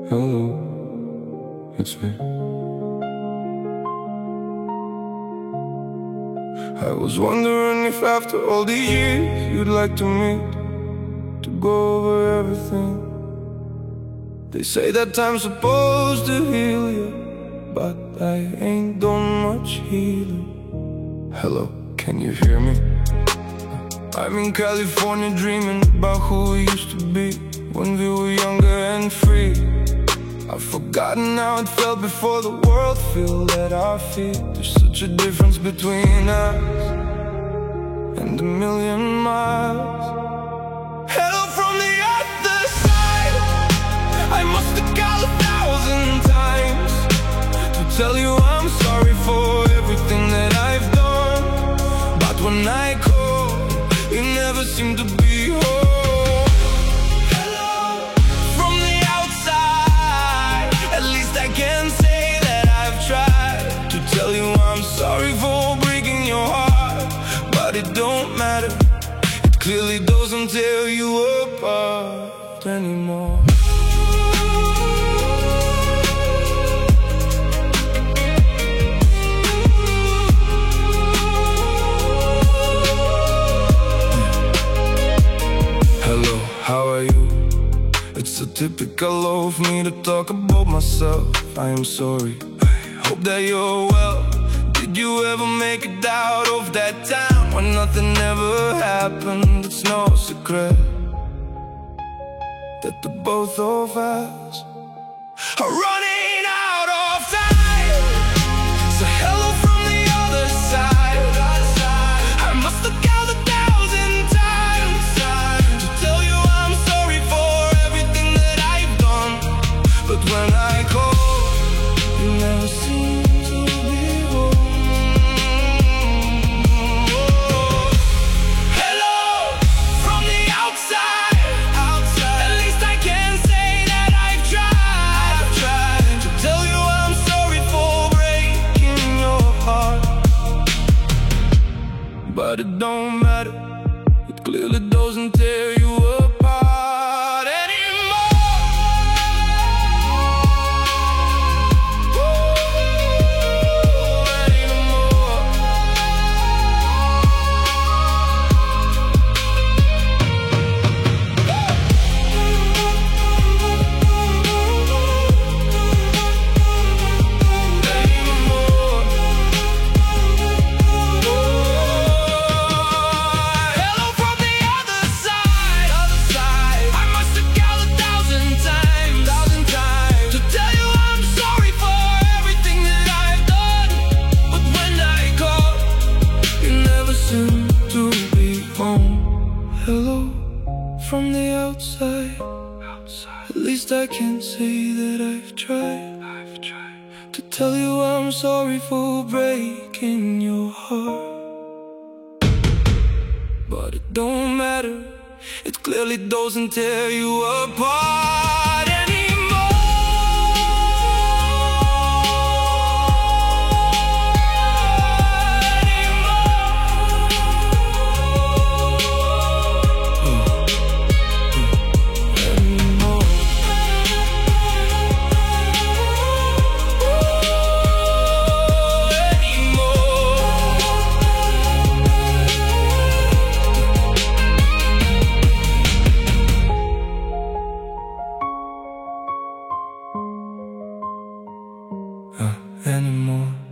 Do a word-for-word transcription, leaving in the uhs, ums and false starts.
Hello, it's me. I was wondering if after all these years you'd like to meet, to go over everything. They say that time's supposed to heal you, but I ain't done much healing. Hello, can you hear me? I'm in California dreaming about who we used to be when we were younger and free. I've forgotten how it felt before the world filled at our feet. There's such a difference between us and a million miles. Hello from the other side. I must have called a thousand times to tell you I'm sorry for everything that I've done. But when I call, you never seem to be home. Tell you I'm sorry for breaking your heart, but it don't matter. It clearly doesn't tear you apart anymore. Hello, how are you? It's so typical of me to talk about myself. I am sorry, hope that you're well. Did you ever make it out of that town when nothing ever happened? It's no secret that the both of us are running out of time. So hello from the other side. I must have called a thousand times to tell you I'm sorry for everything that I've done. But when I call, you never seem to be home. Hello from the outside. outside. At least I can say that I've tried. I've tried to tell you I'm sorry for breaking your heart. But it don't matter. It clearly doesn't tear you apart anymore. To be home. Hello from the outside. outside. At least I can say that I've tried. I've tried to tell you I'm sorry for breaking your heart. But it don't matter. It clearly doesn't tear you apart anymore. Uh, anymore.